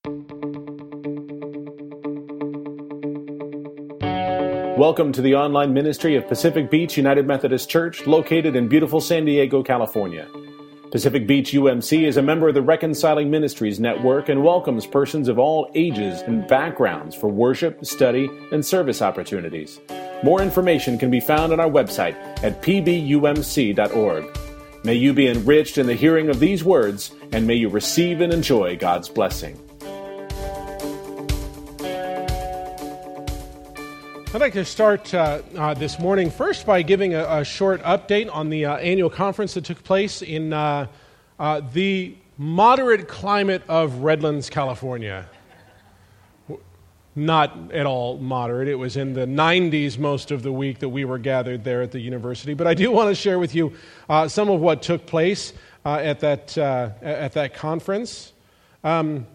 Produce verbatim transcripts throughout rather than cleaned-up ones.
Welcome to the online ministry of Pacific Beach United Methodist Church, located in beautiful San Diego, California. Pacific Beach U M C is a member of the Reconciling Ministries Network and welcomes persons of all ages and backgrounds for worship, study, and service opportunities. More information can be found on our website at p b u m c dot org. May you be enriched in the hearing of these words, and may you receive and enjoy God's blessing. I'd like to start uh, uh, this morning first by giving a, a short update on the uh, annual conference that took place in uh, uh, the moderate climate of Redlands, California. Not at all moderate. It was in the nineties most of the week that we were gathered there at the university. But I do want to share with you uh, some of what took place uh, at that uh, at that conference. Um,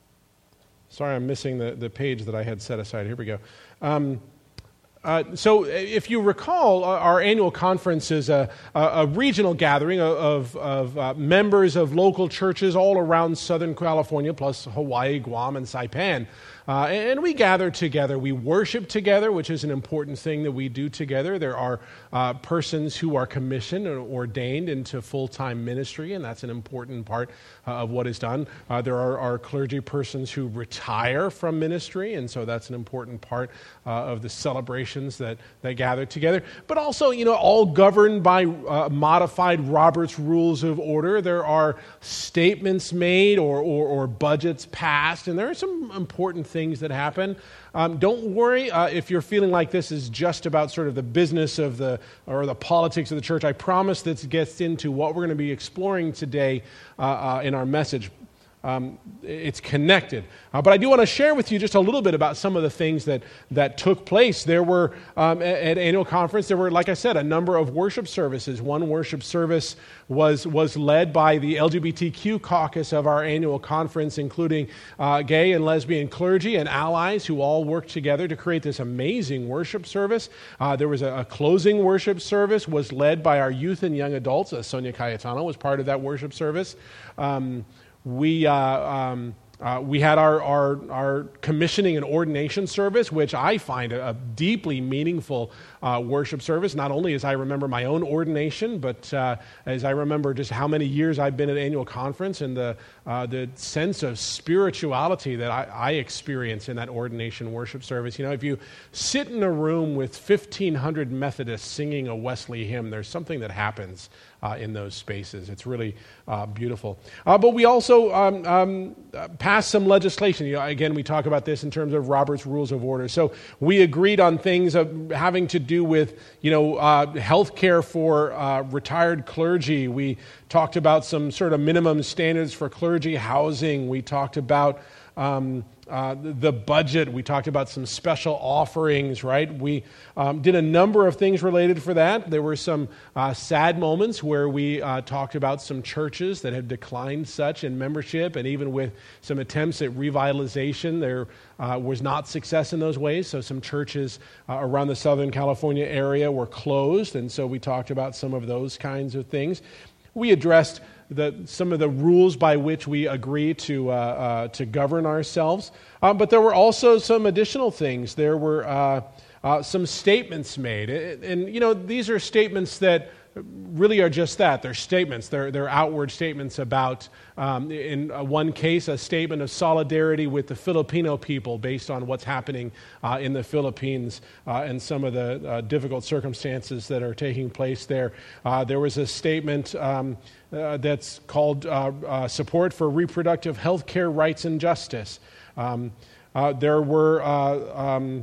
sorry, I'm missing the, the page that I had set aside. Here we go. Um, Uh, so if you recall, our annual conference is a, a, a regional gathering of, of uh, members of local churches all around Southern California, plus Hawaii, Guam, and Saipan. Uh, and we gather together. We worship together, which is an important thing that we do together. There are uh, persons who are commissioned or ordained into full-time ministry, and that's an important part uh, of what is done. Uh, there are, are clergy persons who retire from ministry, and so that's an important part uh, of the celebrations that, that gather together. But also, you know, all governed by uh, modified Robert's Rules of Order. There are statements made or, or, or budgets passed, and there are some important things things that happen. Um, don't worry uh, if you're feeling like this is just about sort of the business of the, or the politics of the church. I promise this gets into what we're going to be exploring today uh, uh, in our message. Um, it's connected. Uh, but I do want to share with you just a little bit about some of the things that, that took place. There were, um, at, at annual conference, there were, like I said, a number of worship services. One worship service was, was led by the L G B T Q caucus of our annual conference, including uh, gay and lesbian clergy and allies who all worked together to create this amazing worship service. Uh, there was a, a closing worship service, was led by our youth and young adults. Uh, Sonia Cayetano was part of that worship service. Um, We uh, um, uh, we had our, our our commissioning and ordination service, which I find a, a deeply meaningful uh, worship service. Not only as I remember my own ordination, but uh, as I remember just how many years I've been at annual conference and the uh, the sense of spirituality that I, I experience in that ordination worship service. You know, if you sit in a room with fifteen hundred Methodists singing a Wesley hymn, there's something that happens Uh, in those spaces. It's really uh, beautiful. Uh, but we also um, um, passed some legislation. You know, again, we talk about this in terms of Robert's Rules of Order. So we agreed on things of having to do with, you know, uh, health care for uh, retired clergy. We talked about some sort of minimum standards for clergy housing. We talked about Um, uh, the budget. We talked about some special offerings, right? We um, did a number of things related for that. There were some uh, sad moments where we uh, talked about some churches that had declined such in membership, and even with some attempts at revitalization, there uh, was not success in those ways. So some churches uh, around the Southern California area were closed, and so we talked about some of those kinds of things. We addressed The, some of the rules by which we agree to uh, uh, to govern ourselves. Um, but there were also some additional things. There were uh, uh, some statements made. And, and, you know, these are statements that really are just that. They're statements. They're, they're outward statements about, um, in uh, one case, a statement of solidarity with the Filipino people based on what's happening uh, in the Philippines uh, and some of the uh, difficult circumstances that are taking place there. Uh, there was a statement um, uh, that's called uh, uh, Support for Reproductive Health Care Rights and Justice. Um, uh, there were... Uh, um,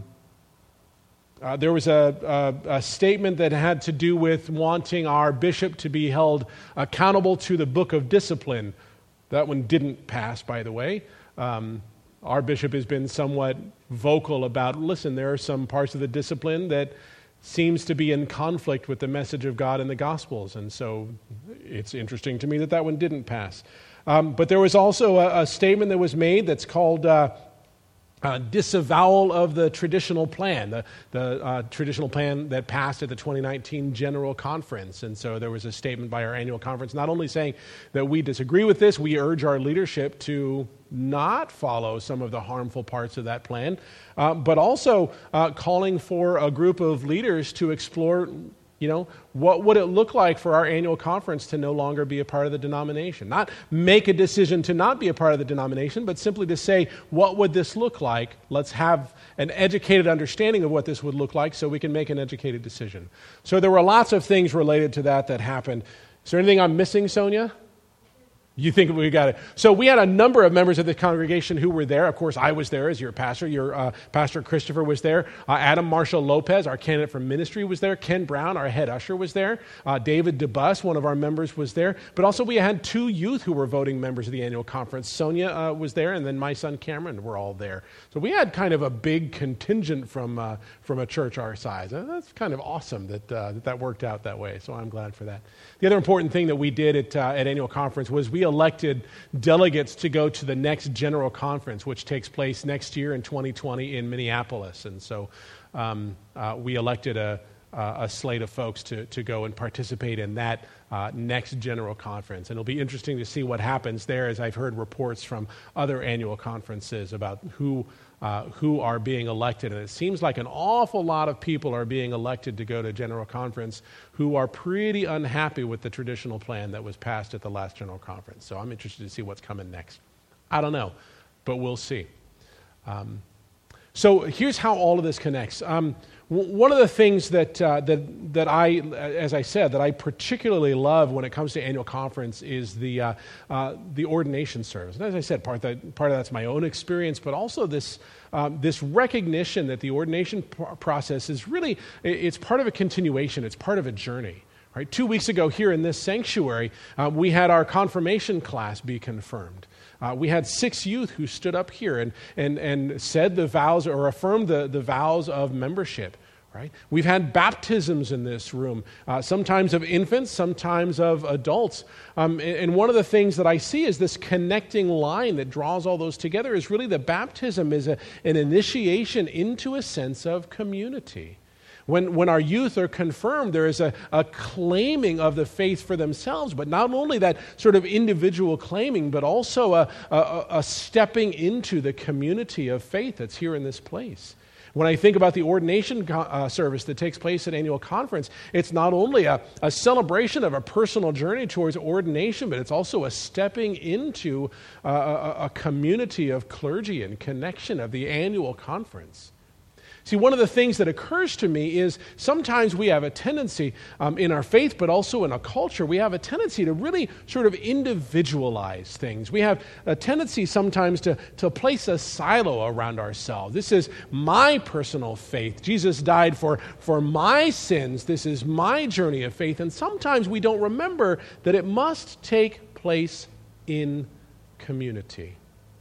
Uh, there was a, a, a statement that had to do with wanting our bishop to be held accountable to the book of discipline. That one didn't pass, by the way. Um, our bishop has been somewhat vocal about, listen, there are some parts of the discipline that seems to be in conflict with the message of God in the Gospels. And so it's interesting to me that that one didn't pass. Um, but there was also a, a statement that was made that's called... Uh, Uh, disavowal of the traditional plan, the, the uh, traditional plan that passed at the twenty nineteen General Conference. And so there was a statement by our annual conference not only saying that we disagree with this, we urge our leadership to not follow some of the harmful parts of that plan, uh, but also uh, calling for a group of leaders to explore, you know, what would it look like for our annual conference to no longer be a part of the denomination? Not make a decision to not be a part of the denomination, but simply to say, what would this look like? Let's have an educated understanding of what this would look like so we can make an educated decision. So there were lots of things related to that that happened. Is there anything I'm missing, Sonia? You think we got it. So we had a number of members of the congregation who were there. Of course, I was there as your pastor. Your uh, pastor Christopher was there. Uh, Adam Marshall Lopez, our candidate for ministry, was there. Ken Brown, our head usher, was there. Uh, David DeBus, one of our members, was there. But also we had two youth who were voting members of the annual conference. Sonia uh, was there, and then my son Cameron were all there. So we had kind of a big contingent from uh, from a church our size. Uh, that's kind of awesome that, uh, that that worked out that way. So I'm glad for that. The other important thing that we did at uh, at annual conference was we elected delegates to go to the next general conference, which takes place next year in twenty twenty in Minneapolis. And so um, uh, we elected a, a slate of folks to, to go and participate in that uh, next general conference. And it'll be interesting to see what happens there, as I've heard reports from other annual conferences about who Uh, who are being elected. And it seems like an awful lot of people are being elected to go to General Conference who are pretty unhappy with the traditional plan that was passed at the last General Conference. So I'm interested to see what's coming next. I don't know, but we'll see. Um, so here's how all of this connects. Um, w- one of the things that, uh, that, that I, as I said, that I particularly love when it comes to annual conference is the, uh, uh, the ordination service. And as I said, part of, that, part of that's my own experience, but also this, um, this recognition that the ordination p- process is really, it's part of a continuation, it's part of a journey. Right? Two weeks ago here in this sanctuary, uh, we had our confirmation class be confirmed. Uh, we had six youth who stood up here and, and, and said the vows or affirmed the, the vows of membership. Right? We've had baptisms in this room, uh, sometimes of infants, sometimes of adults. Um, and, and one of the things that I see is this connecting line that draws all those together is really the baptism is a, an initiation into a sense of community. When, when our youth are confirmed, there is a, a claiming of the faith for themselves, but not only that sort of individual claiming, but also a, a, a stepping into the community of faith that's here in this place. When I think about the ordination uh, service that takes place at annual conference, it's not only a, a celebration of a personal journey towards ordination, but it's also a stepping into uh, a, a community of clergy and connection of the annual conference. See, one of the things that occurs to me is sometimes we have a tendency um, in our faith, but also in a culture, we have a tendency to really sort of individualize things. We have a tendency sometimes to, to place a silo around ourselves. This is my personal faith. Jesus died for, for my sins. This is my journey of faith. And sometimes we don't remember that it must take place in community.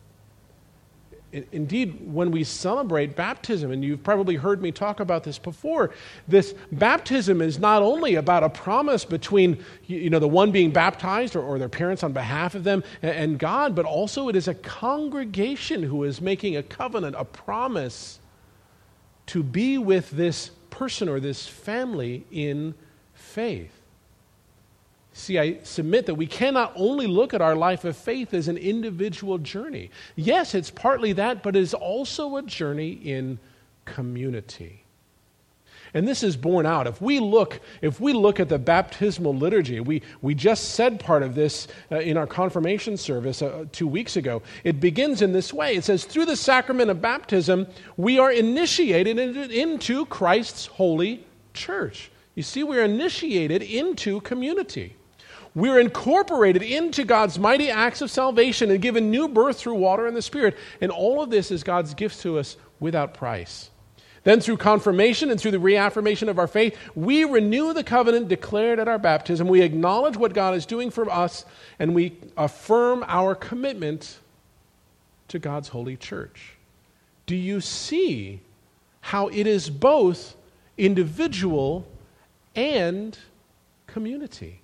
Indeed, when we celebrate baptism, and you've probably heard me talk about this before, this baptism is not only about a promise between you know, the one being baptized or, or their parents on behalf of them and God, but also it is a congregation who is making a covenant, a promise to be with this person or this family in faith. See, I submit that we cannot only look at our life of faith as an individual journey. Yes, it's partly that, but it is also a journey in community. And this is borne out. If we look, if we look at the baptismal liturgy, we, we just said part of this uh, in our confirmation service uh, two weeks ago. It begins in this way. It says, through the sacrament of baptism, we are initiated into Christ's holy church. You see, we're initiated into community. We're incorporated into God's mighty acts of salvation and given new birth through water and the Spirit. And all of this is God's gift to us without price. Then through confirmation and through the reaffirmation of our faith, we renew the covenant declared at our baptism. We acknowledge what God is doing for us, and we affirm our commitment to God's holy church. Do you see how it is both individual and community?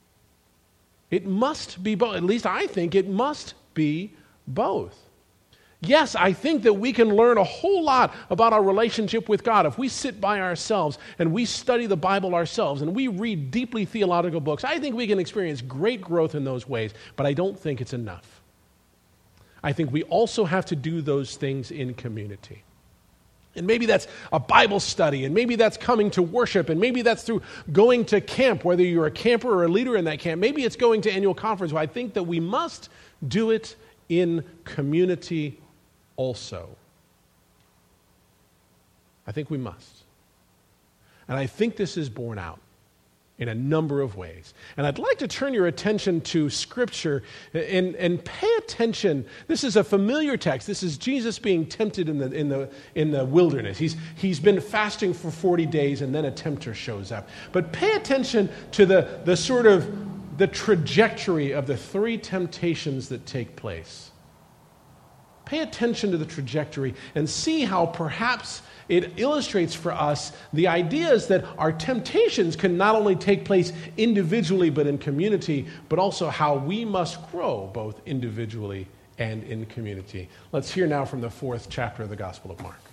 It must be both. At least I think it must be both. Yes, I think that we can learn a whole lot about our relationship with God if we sit by ourselves and we study the Bible ourselves and we read deeply theological books. I think we can experience great growth in those ways, but I don't think it's enough. I think we also have to do those things in community. And maybe that's a Bible study, and maybe that's coming to worship, and maybe that's through going to camp, whether you're a camper or a leader in that camp. Maybe it's going to annual conference. But I think that we must do it in community also. I think we must. And I think this is borne out in a number of ways. And I'd like to turn your attention to Scripture and, and pay attention. This is a familiar text. This is Jesus being tempted in the, in the, in the wilderness. He's, he's been fasting for forty days, and then a tempter shows up. But pay attention to the, the sort of the trajectory of the three temptations that take place. Pay attention to the trajectory and see how perhaps it illustrates for us the ideas that our temptations can not only take place individually but in community, but also how we must grow both individually and in community. Let's hear now from the fourth chapter of the Gospel of Mark.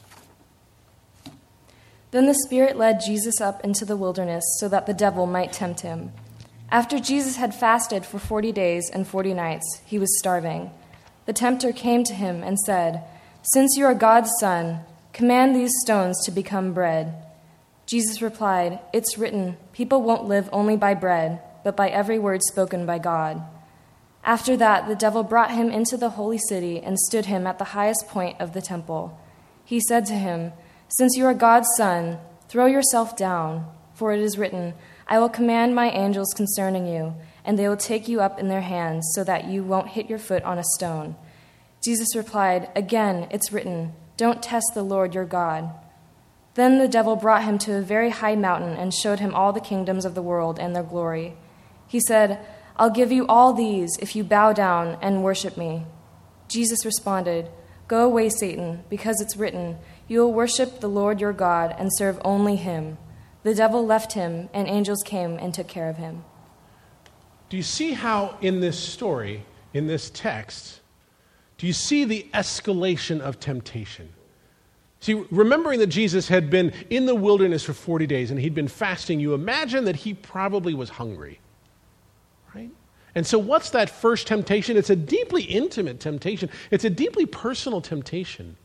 Then the Spirit led Jesus up into the wilderness so that the devil might tempt him. After Jesus had fasted for forty days and forty nights, he was starving. The tempter came to him and said, "Since you are God's son, command these stones to become bread." Jesus replied, "It's written, people won't live only by bread, but by every word spoken by God." After that, the devil brought him into the holy city and stood him at the highest point of the temple. He said to him, "Since you are God's son, throw yourself down, for it is written, I will command my angels concerning you, and they will take you up in their hands so that you won't hit your foot on a stone." Jesus replied, "Again, it's written, don't test the Lord your God." Then the devil brought him to a very high mountain and showed him all the kingdoms of the world and their glory. He said, "I'll give you all these if you bow down and worship me." Jesus responded, "Go away, Satan, because it's written, you will worship the Lord your God and serve only him." The devil left him, and angels came and took care of him. Do you see how in this story, in this text, do you see the escalation of temptation? See, remembering that Jesus had been in the wilderness for forty days and he'd been fasting, you imagine that he probably was hungry, right? And so what's that first temptation? It's a deeply intimate temptation. It's a deeply personal temptation.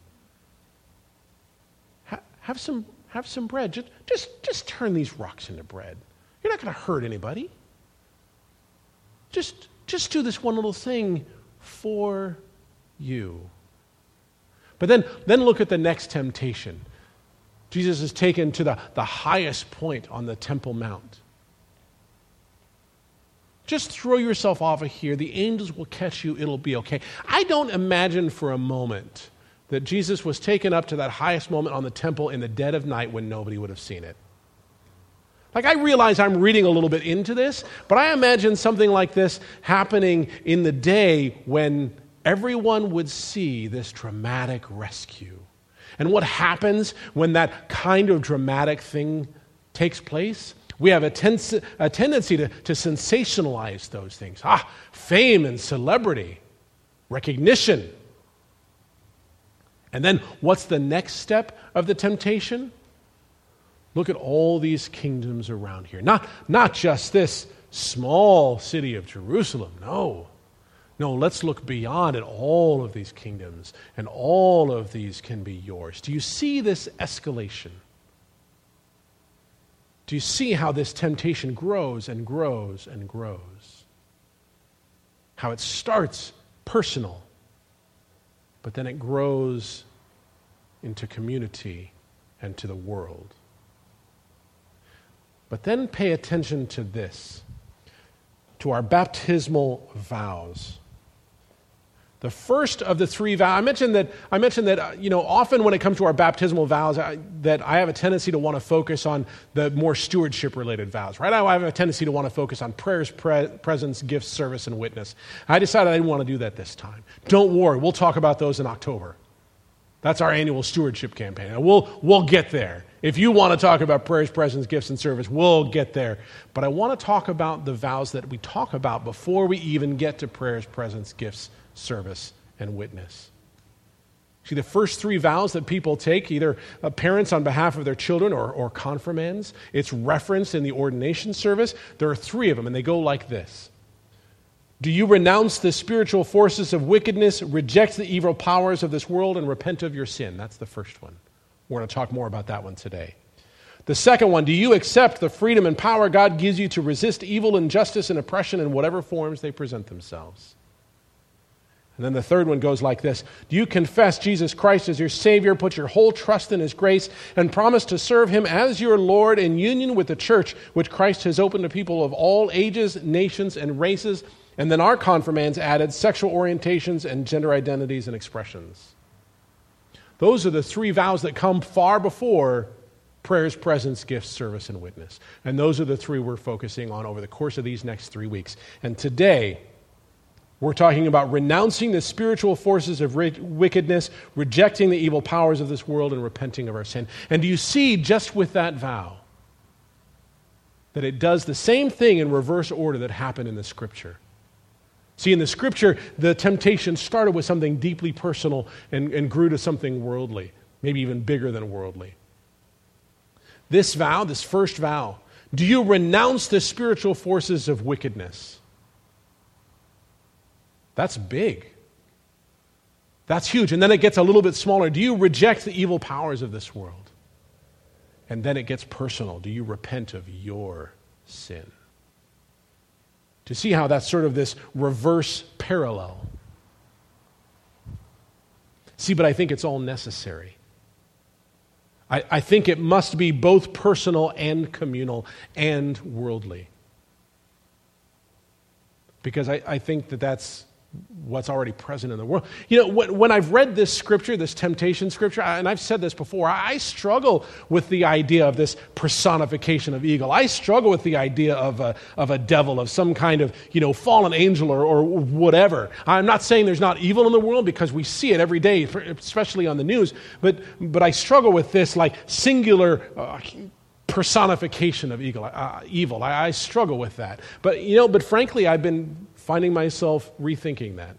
Ha- have some, have some bread. Just, just, just turn these rocks into bread. You're not going to hurt anybody. Just, just do this one little thing for you. But then, then look at the next temptation. Jesus is taken to the, the highest point on the Temple Mount. Just throw yourself off of here. The angels will catch you. It'll be okay. I don't imagine for a moment that Jesus was taken up to that highest moment on the temple in the dead of night when nobody would have seen it. Like, I realize I'm reading a little bit into this, but I imagine something like this happening in the day when everyone would see this dramatic rescue. And what happens when that kind of dramatic thing takes place? We have a, ten- a tendency to, to sensationalize those things. Ah, fame and celebrity, recognition. And then what's the next step of the temptation? Look at all these kingdoms around here. Not, not just this small city of Jerusalem, no. No, let's look beyond at all of these kingdoms, and all of these can be yours. Do you see this escalation? Do you see how this temptation grows and grows and grows? How it starts personal, but then it grows into community and to the world. But then pay attention to this, to our baptismal vows. The first of the three vows, I mentioned that, I mentioned that uh, you know, often when it comes to our baptismal vows, I, that I have a tendency to want to focus on the more stewardship-related vows, right? I have a tendency to want to focus on prayers, pre- presence, gifts, service, and witness. I decided I didn't want to do that this time. Don't worry, we'll talk about those in October. That's our annual stewardship campaign. And we'll, we'll get there. If you want to talk about prayers, presence, gifts, and service, we'll get there. But I want to talk about the vows that we talk about before we even get to prayers, presence, gifts, service, and witness. See, the first three vows that people take, either uh, parents on behalf of their children or, or confirmands, it's referenced in the ordination service. There are three of them, and they go like this. Do you renounce the spiritual forces of wickedness, reject the evil powers of this world, and repent of your sin? That's the first one. We're going to talk more about that one today. The second one, do you accept the freedom and power God gives you to resist evil, injustice, and oppression in whatever forms they present themselves? And then the third one goes like this. Do you confess Jesus Christ as your Savior, put your whole trust in His grace, and promise to serve Him as your Lord in union with the church, which Christ has opened to people of all ages, nations, and races? And then our confirmands added sexual orientations and gender identities and expressions. Those are the three vows that come far before prayers, presence, gifts, service, and witness. And those are the three we're focusing on over the course of these next three weeks. And today, we're talking about renouncing the spiritual forces of wickedness, rejecting the evil powers of this world, and repenting of our sin. And do you see, just with that vow, that it does the same thing in reverse order that happened in the Scripture? See, in the Scripture, the temptation started with something deeply personal and, and grew to something worldly, maybe even bigger than worldly. This vow, this first vow, do you renounce the spiritual forces of wickedness? That's big. That's huge. And then it gets a little bit smaller. Do you reject the evil powers of this world? And then it gets personal. Do you repent of your sin? To see how that's sort of this reverse parallel. See, but I think it's all necessary. I, I think it must be both personal and communal and worldly. Because I, I think that that's what's already present in the world. You know, when, when I've read this scripture, this temptation scripture, and I've said this before, I struggle with the idea of this personification of evil. I struggle with the idea of a, of a devil, of some kind of, you know, fallen angel or, or whatever. I'm not saying there's not evil in the world, because we see it every day, especially on the news, but, but I struggle with this like singular uh, personification of evil. Uh, evil. I, I struggle with that. But, you know, but frankly, I've been finding myself rethinking that.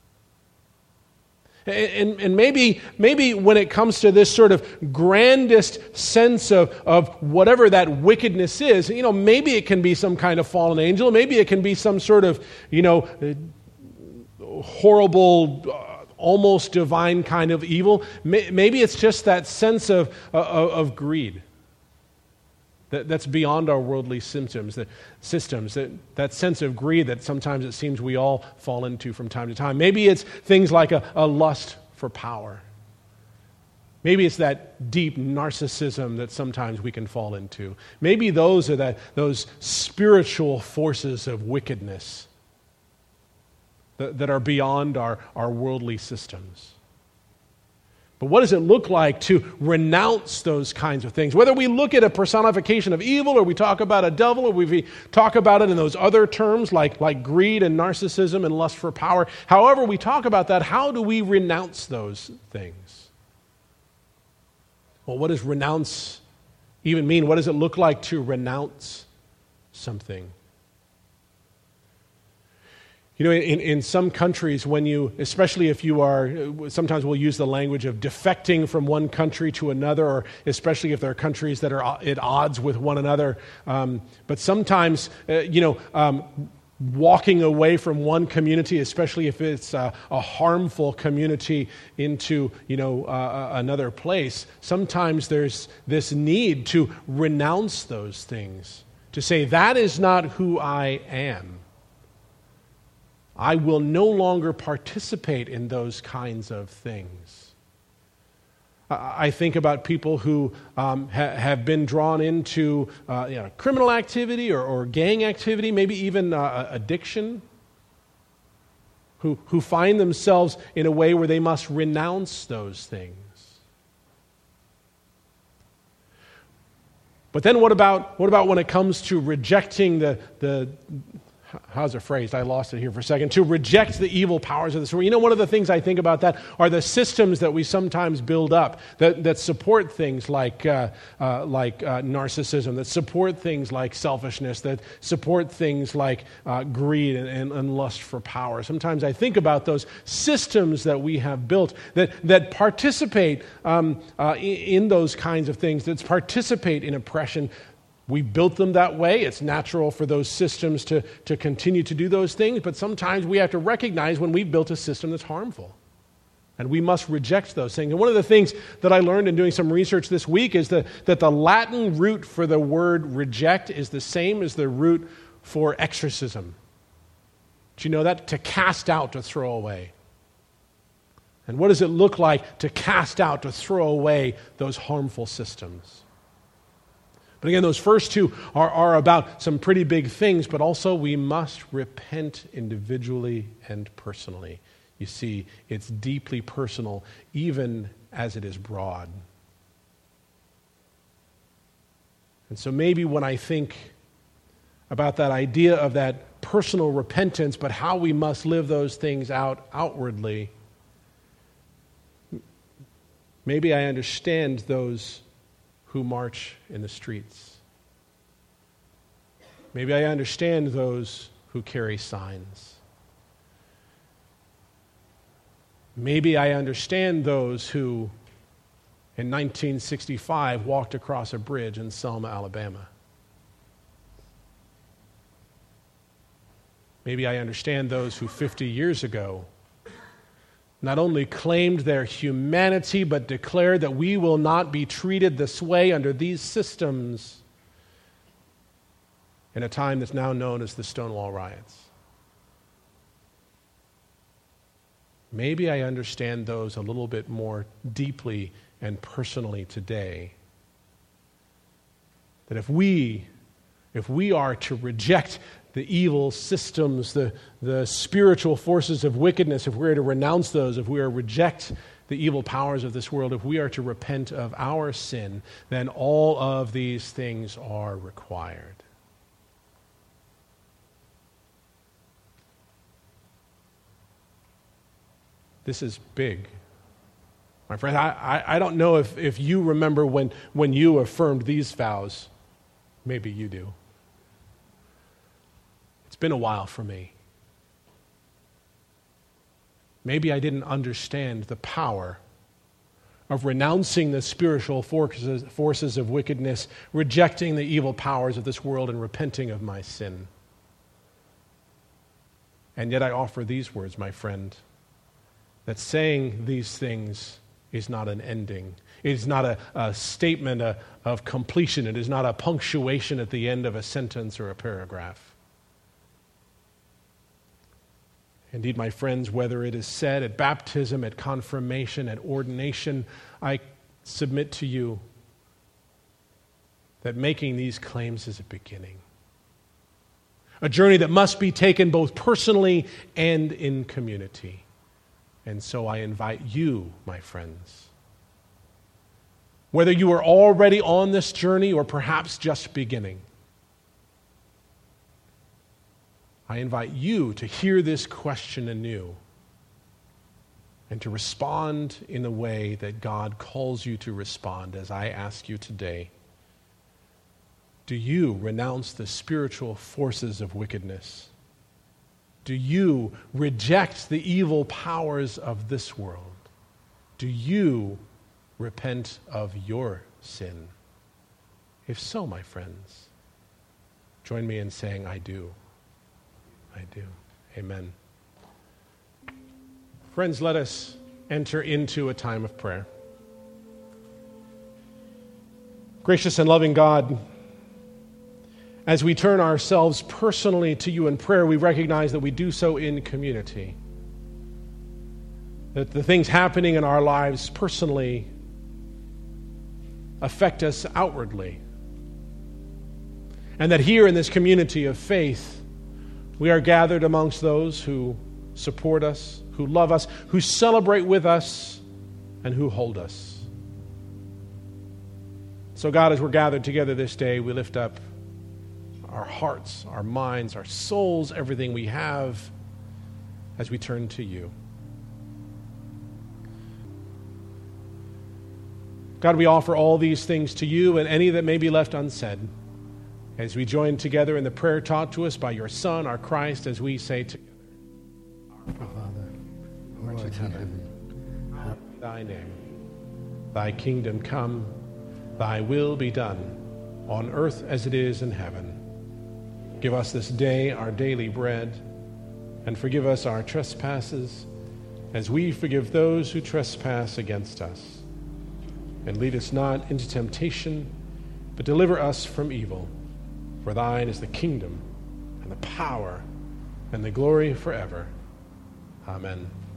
And, and, and maybe, maybe when it comes to this sort of grandest sense of, of whatever that wickedness is, you know, maybe it can be some kind of fallen angel. Maybe it can be some sort of, you know, horrible, uh, almost divine kind of evil. Maybe it's just that sense of, of, of greed. That's beyond our worldly symptoms, that systems, that, that sense of greed that sometimes it seems we all fall into from time to time. Maybe it's things like a, a lust for power. Maybe it's that deep narcissism that sometimes we can fall into. Maybe those are that, those spiritual forces of wickedness that, that are beyond our, our worldly systems. But what does it look like to renounce those kinds of things? Whether we look at a personification of evil, or we talk about a devil, or we talk about it in those other terms like, like greed and narcissism and lust for power, however we talk about that, how do we renounce those things? Well, what does renounce even mean? What does it look like to renounce something? You know, in, in some countries, when you, especially if you are, sometimes we'll use the language of defecting from one country to another, or especially if there are countries that are at odds with one another. Um, but sometimes, uh, you know, um, walking away from one community, especially if it's a, a harmful community, into, you know, uh, another place, sometimes there's this need to renounce those things, to say, that is not who I am. I will no longer participate in those kinds of things. I think about people who um, ha- have been drawn into uh, you know, criminal activity or, or gang activity, maybe even uh, addiction, who, who find themselves in a way where they must renounce those things. But then what about what about when it comes to rejecting the the how's it phrased? I lost it here for a second. To reject the evil powers of this world. You know, one of the things I think about that are the systems that we sometimes build up that, that support things like uh, uh, like uh, narcissism, that support things like selfishness, that support things like uh, greed and, and, and lust for power. Sometimes I think about those systems that we have built that, that participate um, uh, in, in those kinds of things, that participate in oppression. We built them that way. It's natural for those systems to, to continue to do those things, but sometimes we have to recognize when we've built a system that's harmful. And we must reject those things. And one of the things that I learned in doing some research this week is that, that the Latin root for the word reject is the same as the root for exorcism. Do you know that? To cast out, to throw away. And what does it look like to cast out, to throw away those harmful systems? But again, those first two are, are about some pretty big things, but also we must repent individually and personally. You see, it's deeply personal, even as it is broad. And so maybe when I think about that idea of that personal repentance, but how we must live those things out outwardly, maybe I understand those who march in the streets. Maybe I understand those who carry signs. Maybe I understand those who, in nineteen sixty-five, walked across a bridge in Selma, Alabama. Maybe I understand those who fifty years ago not only claimed their humanity, but declared that we will not be treated this way under these systems in a time that's now known as the Stonewall Riots. Maybe I understand those a little bit more deeply and personally today. That if we, if we are to reject the evil systems, the, the spiritual forces of wickedness, if we are to renounce those, if we are to reject the evil powers of this world, if we are to repent of our sin, then all of these things are required. This is big. My friend, I, I, I don't know if, if you remember when, when you affirmed these vows. Maybe you do. It's been a while for me. Maybe I didn't understand the power of renouncing the spiritual forces, forces of wickedness, rejecting the evil powers of this world, and repenting of my sin. And yet I offer these words, my friend, that saying these things is not an ending. It is not a, a statement a, of completion. It is not a punctuation at the end of a sentence or a paragraph. Indeed, my friends, whether it is said at baptism, at confirmation, at ordination, I submit to you that making these claims is a beginning. A journey that must be taken both personally and in community. And so I invite you, my friends, whether you are already on this journey or perhaps just beginning, I invite you to hear this question anew and to respond in the way that God calls you to respond, as I ask you today. Do you renounce the spiritual forces of wickedness? Do you reject the evil powers of this world? Do you repent of your sin? If so, my friends, join me in saying, I do. I do. Amen. Friends, let us enter into a time of prayer. Gracious and loving God, as we turn ourselves personally to you in prayer, we recognize that we do so in community. That the things happening in our lives personally affect us outwardly. And that here in this community of faith, we are gathered amongst those who support us, who love us, who celebrate with us, and who hold us. So God, as we're gathered together this day, we lift up our hearts, our minds, our souls, everything we have as we turn to you. God, we offer all these things to you and any that may be left unsaid as we join together in the prayer taught to us by your Son, our Christ, as we say together, Our Father, who art in heaven, hallowed be thy name. Thy kingdom come, thy will be done, on earth as it is in heaven. Give us this day our daily bread, and forgive us our trespasses, as we forgive those who trespass against us. And lead us not into temptation, but deliver us from evil. For thine is the kingdom, and the power, and the glory forever. Amen.